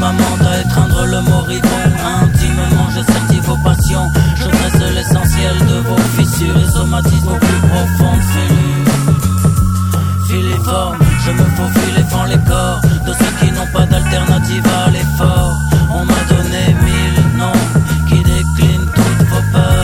ma montre à étreindre le moribond. Intimement je certifie vos passions, je dresse l'essentiel de vos fissures et somatismes.